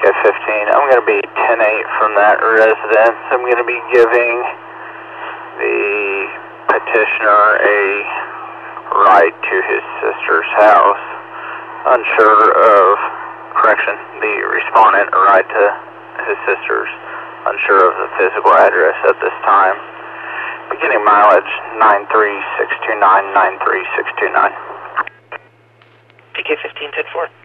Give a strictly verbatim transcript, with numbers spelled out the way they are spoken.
fifteen. I'm going to be ten eight from that residence. I'm going to be giving the petitioner a ride to his sister's house. Unsure of, correction, the respondent a ride to his sister's. Unsure of the physical address at this time. Beginning mileage nine three six two nine, nine three six two nine. P K fifteen ten four.